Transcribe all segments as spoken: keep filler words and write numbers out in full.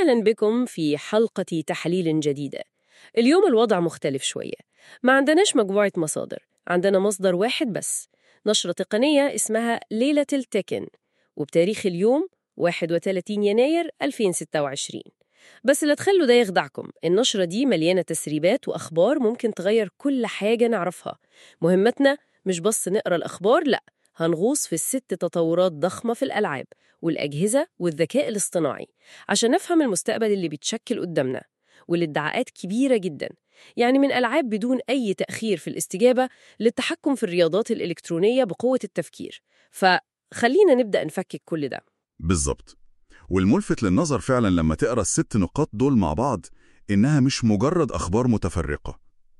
أهلا بكم في حلقة تحليل جديدة. اليوم الوضع مختلف شوية، ما عندناش مجموعة مصادر، عندنا مصدر واحد بس، نشرة تقنية اسمها ليلة التكن، وبتاريخ اليوم واحد وثلاثين يناير ألفين وستة وعشرين. بس لا تخلوا ده يخدعكم، النشرة دي مليانة تسريبات وأخبار ممكن تغير كل حاجة نعرفها. مهمتنا مش بس نقرأ الأخبار، لأ، هنغوص في الست تطورات ضخمة في الألعاب والأجهزة والذكاء الاصطناعي عشان نفهم المستقبل اللي بيتشكل قدامنا، والادعاءات كبيرة جدا، يعني من ألعاب بدون أي تأخير في الاستجابة للتحكم في الرياضات الإلكترونية بقوة التفكير. فخلينا نبدأ نفكك كل ده. بالظبط. والملفت للنظر فعلا لما تقرأ الست نقاط دول مع بعض إنها مش مجرد أخبار متفرقة،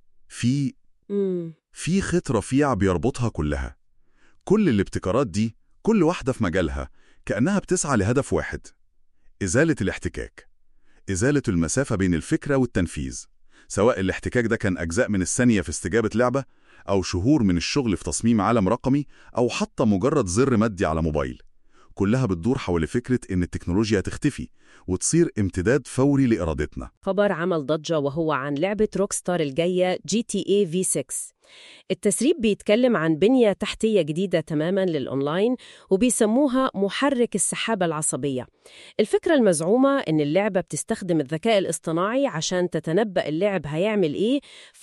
في مم. في خيط رفيع بيربطها كلها. كل الابتكارات دي كل واحدة في مجالها كأنها بتسعى لهدف واحد: إزالة الاحتكاك، إزالة المسافة بين الفكرة والتنفيذ، سواء الاحتكاك ده كان أجزاء من الثانية في استجابة لعبة، أو شهور من الشغل في تصميم عالم رقمي، أو حتى مجرد زر مادي على موبايل. كلها بتدور حول فكرة إن التكنولوجيا تختفي وتصير امتداد فوري لإرادتنا. خبر عمل ضجة وهو عن لعبة روكستار الجاية جي تي اي في ستة. التسريب بيتكلم عن بنية تحتية جديدة تماماً للأونلاين، وبيسموها محرك السحابة العصبية. الفكرة المزعومة إن اللعبة بتستخدم الذكاء الاصطناعي عشان تتنبأ اللعب هيعمل إيه،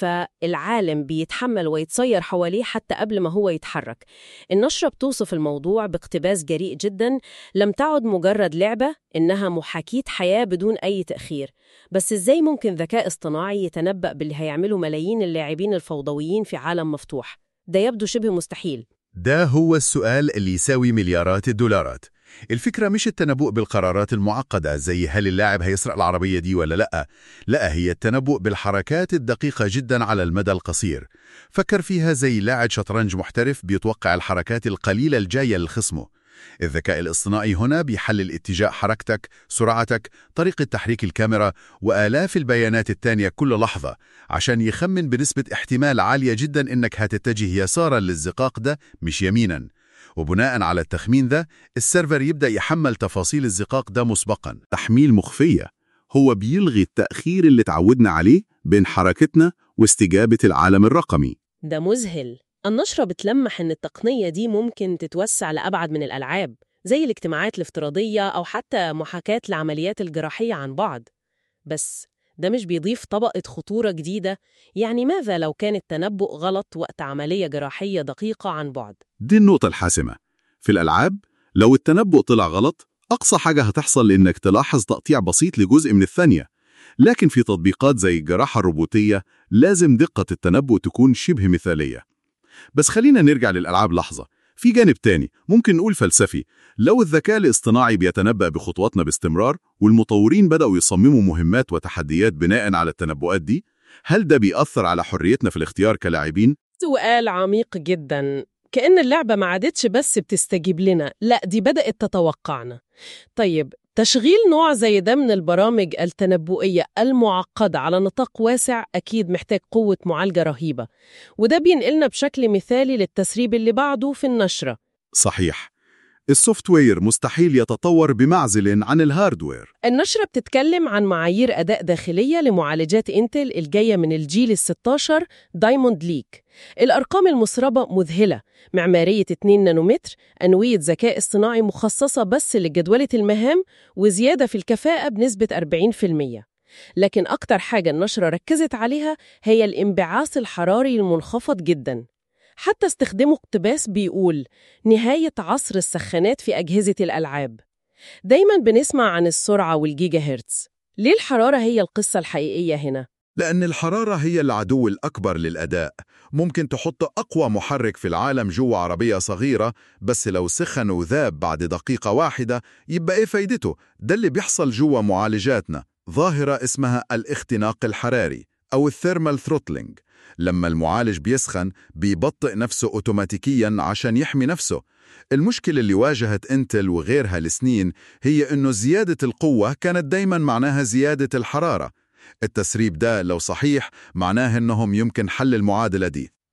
فالعالم بيتحمل ويتصير حواليه حتى قبل ما هو يتحرك. النشرة بتوصف الموضوع باقتباس جريء جداً: لم تعد مجرد لعبة، إنها محاكية حياة بدون أي تأخير. بس إزاي ممكن ذكاء اصطناعي يتنبأ باللي هيعمله ملايين اللاعبين الفوضويين في عالم مفتوح؟ ده يبدو شبه مستحيل. ده هو السؤال اللي يساوي مليارات الدولارات. الفكرة مش التنبؤ بالقرارات المعقدة زي هل اللاعب هيسرق العربية دي ولا لأ، لا، هي التنبؤ بالحركات الدقيقة جدا على المدى القصير. فكر فيها زي لاعب شطرنج محترف بيتوقع الحركات القليلة الجاية لخصمه. الذكاء الاصطناعي هنا بيحلل اتجاه حركتك، سرعتك، طريقة تحريك الكاميرا، وآلاف البيانات التانية كل لحظة، عشان يخمن بنسبة احتمال عالية جدا إنك هتتجه يسارا للزقاق ده مش يمينا. وبناء على التخمين ده السيرفر يبدأ يحمل تفاصيل الزقاق ده مسبقا. تحميل مخفية، هو بيلغي التأخير اللي تعودنا عليه بين حركتنا واستجابة العالم الرقمي. ده مذهل. النشرة بتلمح إن التقنية دي ممكن تتوسع لأبعد من الألعاب، زي الاجتماعات الافتراضية أو حتى محاكاة العمليات الجراحية عن بعد. بس ده مش بيضيف طبقة خطورة جديدة؟ يعني ماذا لو كان التنبؤ غلط وقت عملية جراحية دقيقة عن بعد؟ دي النقطة الحاسمة. في الألعاب لو التنبؤ طلع غلط، أقصى حاجة هتحصل إنك تلاحظ تقطيع بسيط لجزء من الثانية. لكن في تطبيقات زي الجراحة الروبوتية لازم دقة التنبؤ تكون شبه مثالية. بس خلينا نرجع للألعاب لحظة. في جانب تاني ممكن نقول فلسفي. لو الذكاء الاصطناعي بيتنبأ بخطواتنا باستمرار، والمطورين بدأوا يصمموا مهمات وتحديات بناء على التنبؤات دي، هل ده بيأثر على حريتنا في الاختيار كلاعبين؟ سؤال عميق جداً. كأن اللعبة ما عادتش بس بتستجيب لنا، لا، دي بدأت تتوقعنا. طيب، تشغيل نوع زي ده من البرامج التنبؤية المعقدة على نطاق واسع أكيد محتاج قوة معالجة رهيبة، وده بينقلنا بشكل مثالي للتسريب اللي بعده في النشرة. صحيح، السوفت وير مستحيل يتطور بمعزل عن الهاردوير. النشرة بتتكلم عن معايير أداء داخلية لمعالجات إنتل الجاية من الجيل الستاشر دايموند ليك. الأرقام المسربة مذهلة: معمارية اتنين نانومتر، أنوية ذكاء اصطناعي مخصصة بس لجدولة المهام، وزيادة في الكفاءة بنسبة أربعين بالمية. لكن أكتر حاجة النشرة ركزت عليها هي الانبعاث الحراري المنخفض جداً. حتى استخدموا اقتباس بيقول نهاية عصر السخانات في أجهزة الألعاب. دايماً بنسمع عن السرعة والجيجا هرتز. ليه الحرارة هي القصة الحقيقية هنا؟ لأن الحرارة هي العدو الأكبر للأداء. ممكن تحط أقوى محرك في العالم جوا عربية صغيرة، بس لو سخن وذاب بعد دقيقة واحدة يبقى إيه فايدته؟ ده اللي بيحصل جوا معالجاتنا، ظاهرة اسمها الاختناق الحراري أو الثيرمال ثروتلينج. لما المعالج بيسخن بيبطئ نفسه أوتوماتيكياً عشان يحمي نفسه. المشكلة اللي واجهت إنتل وغيرها لسنين هي إنه زيادة القوة كانت دايماً معناها زيادة الحرارة. التسريب ده لو صحيح معناه إنهم يمكن حل المعادلة دي.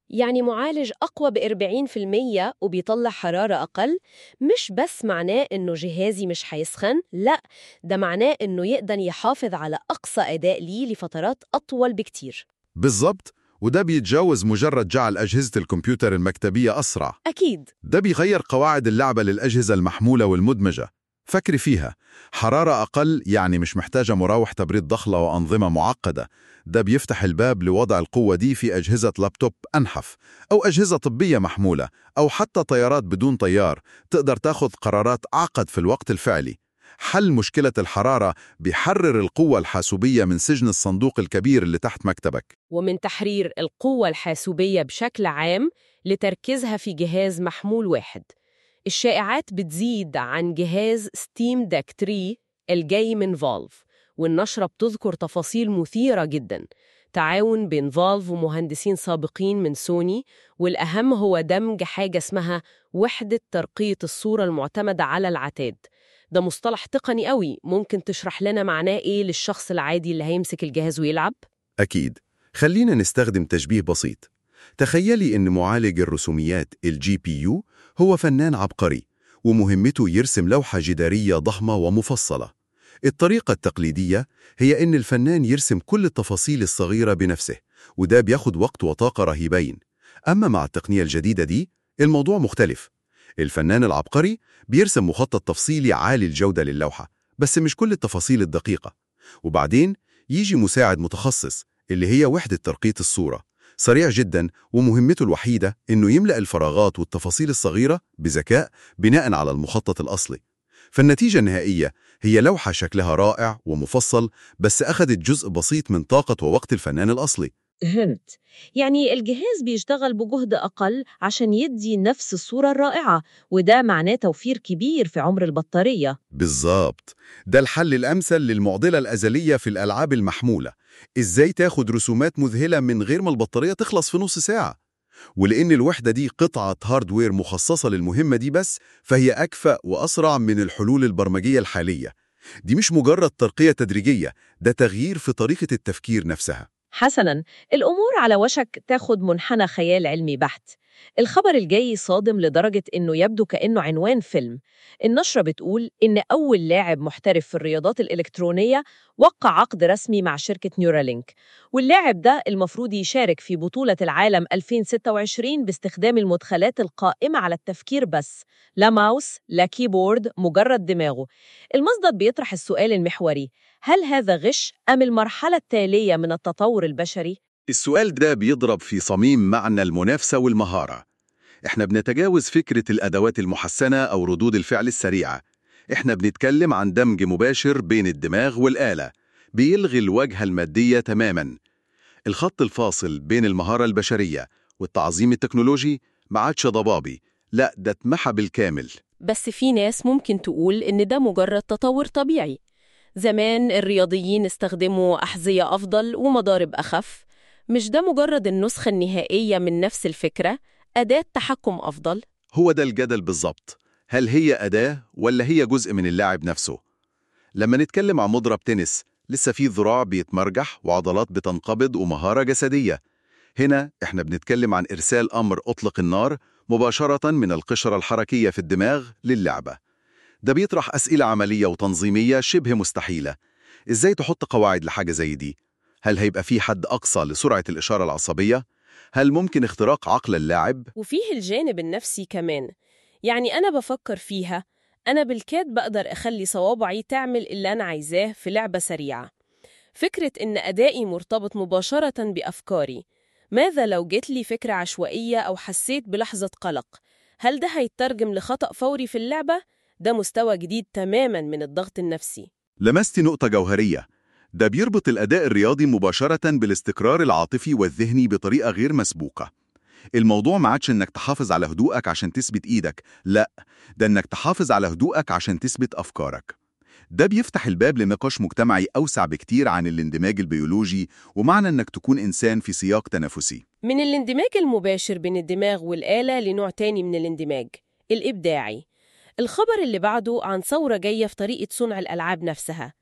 يعني معالج أقوى بأربعين في المية وبيطلع حرارة أقل، مش بس معناه إنه جهازي مش هيسخن، لا، ده معناه إنه يقدر يحافظ على أقصى أداء ليه لفترات أطول بكتير. بالضبط، وده بيتجاوز مجرد جعل أجهزة الكمبيوتر المكتبية أسرع. أكيد. ده بيغير قواعد اللعبة للأجهزة المحمولة والمدمجة. فكري فيها، حرارة أقل يعني مش محتاجة مراوح تبريد ضخمة وأنظمة معقدة. ده بيفتح الباب لوضع القوة دي في أجهزة لابتوب أنحف، أو أجهزة طبية محمولة، أو حتى طيارات بدون طيار تقدر تاخذ قرارات أعقد في الوقت الفعلي. حل مشكلة الحرارة بيحرر القوة الحاسوبية من سجن الصندوق الكبير اللي تحت مكتبك. ومن تحرير القوة الحاسوبية بشكل عام لتركيزها في جهاز محمول واحد. الشائعات بتزيد عن جهاز ستيم ديك ثلاثة الجاي من فالف، والنشرة بتذكر تفاصيل مثيرة جدا، تعاون بين فالف ومهندسين سابقين من سوني، والأهم هو دمج حاجة اسمها وحدة ترقية الصورة المعتمدة على العتاد. ده مصطلح تقني قوي، ممكن تشرح لنا معناه إيه للشخص العادي اللي هيمسك الجهاز ويلعب؟ أكيد. خلينا نستخدم تشبيه بسيط. تخيلي إن معالج الرسوميات الجي بي يو هو فنان عبقري، ومهمته يرسم لوحة جدارية ضخمة ومفصلة. الطريقة التقليدية هي إن الفنان يرسم كل التفاصيل الصغيرة بنفسه، وده بياخد وقت وطاقة رهيبين. أما مع التقنية الجديدة دي، الموضوع مختلف. الفنان العبقري بيرسم مخطط تفصيلي عالي الجودة للوحة، بس مش كل التفاصيل الدقيقة. وبعدين يجي مساعد متخصص اللي هي وحدة ترقية الصورة، سريع جدا، ومهمته الوحيدة إنه يملأ الفراغات والتفاصيل الصغيرة بذكاء بناء على المخطط الأصلي. فالنتيجة النهائية هي لوحة شكلها رائع ومفصل، بس أخذت جزء بسيط من طاقة ووقت الفنان الأصلي. فهمت. يعني الجهاز بيشتغل بجهد أقل عشان يدي نفس الصورة الرائعة، وده معناه توفير كبير في عمر البطارية. بالظبط، ده الحل الأمثل للمعضلة الأزلية في الألعاب المحمولة. إزاي تاخد رسومات مذهلة من غير ما البطارية تخلص في نص ساعة؟ ولأن الوحدة دي قطعة هاردوير مخصصة للمهمة دي بس، فهي أكفأ وأسرع من الحلول البرمجية الحالية. دي مش مجرد ترقية تدريجية، ده تغيير في طريقة التفكير نفسها. حسناً، الأمور على وشك تاخد منحنى خيال علمي بحت. الخبر الجاي صادم لدرجة إنه يبدو كأنه عنوان فيلم. النشرة بتقول إن أول لاعب محترف في الرياضات الإلكترونية وقع عقد رسمي مع شركة نيورالينك، واللاعب ده المفروض يشارك في بطولة العالم ألفين وستة وعشرين باستخدام المدخلات القائمة على التفكير بس، لا ماوس لا كيبورد، مجرد دماغه. المصدر بيطرح السؤال المحوري: هل هذا غش أم المرحلة التالية من التطور البشري؟ السؤال ده بيضرب في صميم معنى المنافسة والمهارة. إحنا بنتجاوز فكرة الأدوات المحسنة أو ردود الفعل السريعة. إحنا بنتكلم عن دمج مباشر بين الدماغ والآلة، بيلغي الواجهة المادية تماماً. الخط الفاصل بين المهارة البشرية والتعظيم التكنولوجي ما عادش ضبابي، لا ده اتمحى بالكامل. بس في ناس ممكن تقول إن ده مجرد تطور طبيعي. زمان الرياضيين استخدموا أحذية أفضل ومضارب أخف، مش ده مجرد النسخة النهائية من نفس الفكرة، أداة تحكم أفضل؟ هو ده الجدل بالظبط. هل هي أداة ولا هي جزء من اللاعب نفسه؟ لما نتكلم عن مضرب تنس، لسه في ذراع بيتمرجح وعضلات بتنقبض ومهارة جسدية. هنا احنا بنتكلم عن إرسال أمر أطلق النار مباشرة من القشرة الحركية في الدماغ للعبة. ده بيطرح أسئلة عملية وتنظيمية شبه مستحيلة. إزاي تحط قواعد لحاجة زي دي؟ هل هيبقى في حد أقصى لسرعة الإشارة العصبية؟ هل ممكن اختراق عقل اللاعب؟ وفيه الجانب النفسي كمان. يعني أنا بفكر فيها، أنا بالكاد بقدر أخلي صوابعي تعمل اللي أنا عايزاه في لعبة سريعة. فكرة إن أدائي مرتبط مباشرة بأفكاري. ماذا لو جت لي فكرة عشوائية أو حسيت بلحظة قلق؟ هل ده هيترجم لخطأ فوري في اللعبة؟ ده مستوى جديد تماماً من الضغط النفسي. لمست نقطة جوهرية. ده بيربط الأداء الرياضي مباشرة بالاستقرار العاطفي والذهني بطريقة غير مسبوقة. الموضوع ما عادش إنك تحافظ على هدوءك عشان تثبت إيدك، لا، ده إنك تحافظ على هدوءك عشان تثبت أفكارك. ده بيفتح الباب لنقاش مجتمعي أوسع بكتير عن الاندماج البيولوجي ومعنى إنك تكون إنسان في سياق تنافسي. من الاندماج المباشر بين الدماغ والآلة لنوع تاني من الاندماج، الإبداعي. الخبر اللي بعده عن ثورة جاية في طريقة صنع الألعاب نفسها.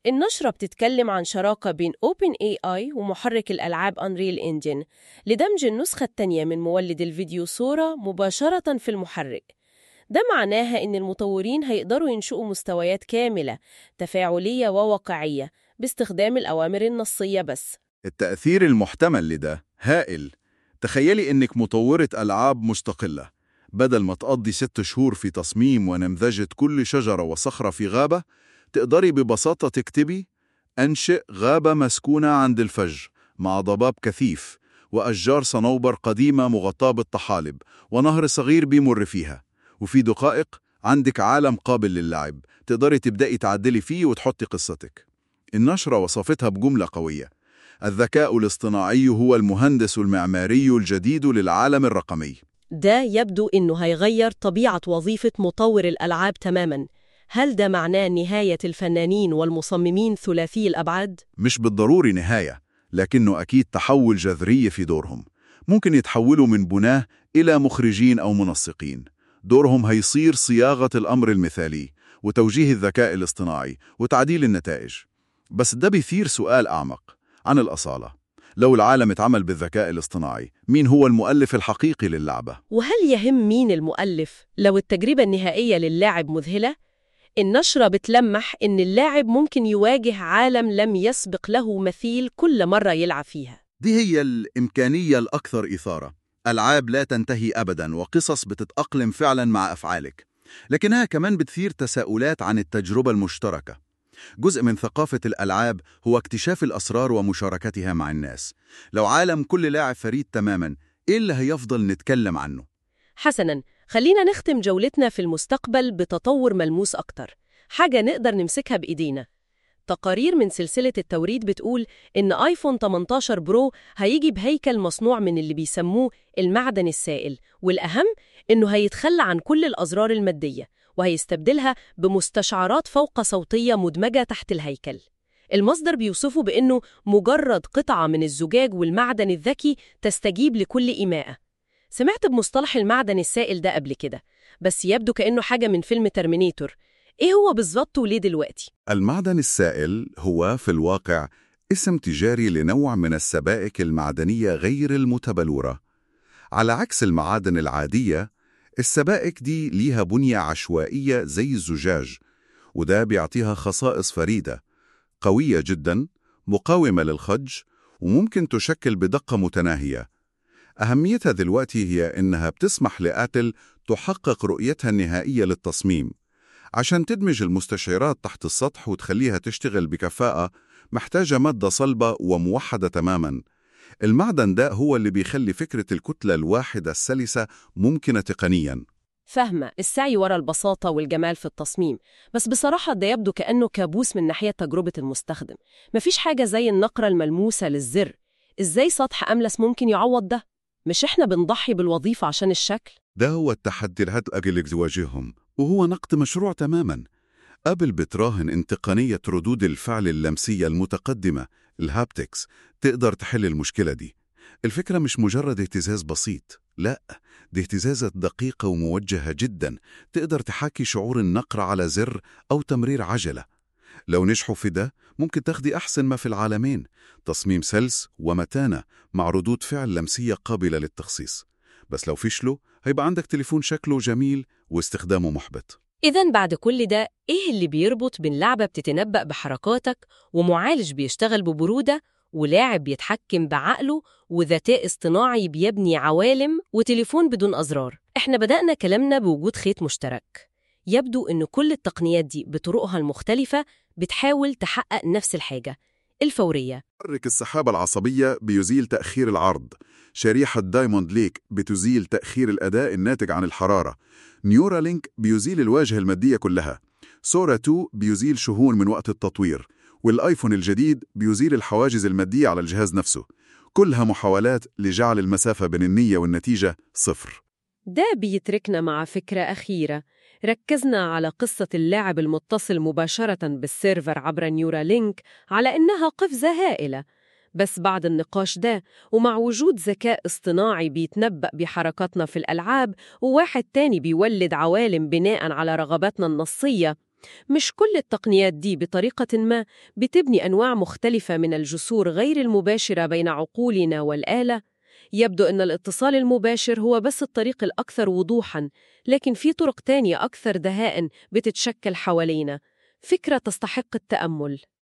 النشرة بتتكلم عن شراكة بين أوبن إيه آي ومحرك الألعاب أنريل إنجن لدمج النسخة التانية من مولد الفيديو صورة مباشرة في المحرك. ده معناها إن المطورين هيقدروا ينشئوا مستويات كاملة تفاعلية وواقعية باستخدام الأوامر النصية بس. التأثير المحتمل لده هائل. تخيلي إنك مطورة ألعاب مستقلة، بدل ما تقضي ست شهور في تصميم ونمذجة كل شجرة وصخرة في غابة، تقدري ببساطة تكتبي أنشئ غابة مسكونة عند الفجر مع ضباب كثيف وأشجار صنوبر قديمة مغطاة بالطحالب ونهر صغير بيمر فيها، وفي دقائق عندك عالم قابل للعب تقدري تبدأي تعدلي فيه وتحطي قصتك. النشرة وصفتها بجملة قوية: الذكاء الاصطناعي هو المهندس المعماري الجديد للعالم الرقمي. ده يبدو إنه هيغير طبيعة وظيفة مطور الألعاب تماماً. هل ده معناه نهاية الفنانين والمصممين ثلاثي الأبعاد؟ مش بالضروري نهاية، لكنه أكيد تحول جذري في دورهم. ممكن يتحولوا من بناة إلى مخرجين أو منسقين. دورهم هيصير صياغة الأمر المثالي وتوجيه الذكاء الاصطناعي وتعديل النتائج. بس ده بيثير سؤال أعمق عن الأصالة. لو العالم اتعمل بالذكاء الاصطناعي، مين هو المؤلف الحقيقي للعبة؟ وهل يهم مين المؤلف لو التجربة النهائية للاعب مذهلة؟ النشرة بتلمح إن اللاعب ممكن يواجه عالم لم يسبق له مثيل كل مرة يلعب فيها. دي هي الإمكانية الأكثر إثارة. ألعاب لا تنتهي أبداً وقصص بتتأقلم فعلاً مع أفعالك، لكنها كمان بتثير تساؤلات عن التجربة المشتركة. جزء من ثقافة الألعاب هو اكتشاف الأسرار ومشاركتها مع الناس. لو عالم كل لاعب فريد تماماً، إيه اللي هيفضل نتكلم عنه؟ حسناً، خلينا نختم جولتنا في المستقبل بتطور ملموس أكتر، حاجة نقدر نمسكها بإيدينا. تقارير من سلسلة التوريد بتقول إن آيفون ثمانية عشر برو هيجي بهيكل مصنوع من اللي بيسموه المعدن السائل، والأهم إنه هيتخلى عن كل الأزرار المادية وهيستبدلها بمستشعرات فوق صوتية مدمجة تحت الهيكل. المصدر بيوصفه بإنه مجرد قطعة من الزجاج والمعدن الذكي تستجيب لكل إيماءة. سمعت بمصطلح المعدن السائل ده قبل كده، بس يبدو كأنه حاجة من فيلم ترمينيتور. إيه هو بالظبط وليه دلوقتي؟ المعدن السائل هو في الواقع اسم تجاري لنوع من السبائك المعدنية غير المتبلورة. على عكس المعادن العادية، السبائك دي ليها بنية عشوائية زي الزجاج، وده بيعطيها خصائص فريدة، قوية جدا، مقاومة للخج، وممكن تشكل بدقة متناهية. أهميتها دلوقتي هي إنها بتسمح لآتل تحقق رؤيتها النهائية للتصميم. عشان تدمج المستشعرات تحت السطح وتخليها تشتغل بكفاءة، محتاجة مادة صلبة وموحدة تماماً. المعدن ده هو اللي بيخلي فكرة الكتلة الواحدة السلسة ممكنة تقنياً. فاهمة السعي وراء البساطة والجمال في التصميم، بس بصراحة ده يبدو كأنه كابوس من ناحية تجربة المستخدم. مفيش حاجة زي النقرة الملموسة للزر. إزاي سطح أملس ممكن يعوض ده؟ مش إحنا بنضحي بالوظيفة عشان الشكل؟ ده هو التحدي اللي هتقابلك تواجههم، وهو نقد مشروع تماماً. أبل بتراهن إن تقنية ردود الفعل اللمسية المتقدمة، الهابتكس، تقدر تحل المشكلة دي. الفكرة مش مجرد اهتزاز بسيط، لا، دي اهتزازات دقيقة وموجهة جدا، تقدر تحاكي شعور النقر على زر أو تمرير عجلة. لو نجحوا في ده، ممكن تاخدي أحسن ما في العالمين: تصميم سلس ومتانة مع ردود فعل لمسية قابلة للتخصيص. بس لو فشلوا، هيبقى عندك تليفون شكله جميل واستخدامه محبط. إذن بعد كل ده، إيه اللي بيربط بين لعبة بتتنبأ بحركاتك ومعالج بيشتغل ببرودة ولاعب بيتحكم بعقله وذكاء اصطناعي بيبني عوالم وتليفون بدون أزرار؟ إحنا بدأنا كلامنا بوجود خيط مشترك. يبدو إن كل التقنيات دي بطرقها المختلفة بتحاول تحقق نفس الحاجة: الفورية. محرك السحابة العصبية بيزيل تأخير العرض. شريحة دايموند ليك بتزيل تأخير الأداء الناتج عن الحرارة. نيورالينك بيزيل الواجهة المادية كلها. سورا تو بيزيل شهور من وقت التطوير. والآيفون الجديد بيزيل الحواجز المادية على الجهاز نفسه. كلها محاولات لجعل المسافة بين النية والنتيجة صفر. ده بيتركنا مع فكرة أخيرة. ركزنا على قصة اللاعب المتصل مباشرة بالسيرفر عبر نيورالينك على إنها قفزة هائلة، بس بعد النقاش ده ومع وجود ذكاء اصطناعي بيتنبأ بحركاتنا في الألعاب وواحد تاني بيولد عوالم بناء على رغباتنا النصية، مش كل التقنيات دي بطريقة ما بتبني أنواع مختلفة من الجسور غير المباشرة بين عقولنا والآلة؟ يبدو أن الاتصال المباشر هو بس الطريق الأكثر وضوحاً، لكن في طرق تانية أكثر دهاءً بتتشكل حوالينا، فكرة تستحق التأمل.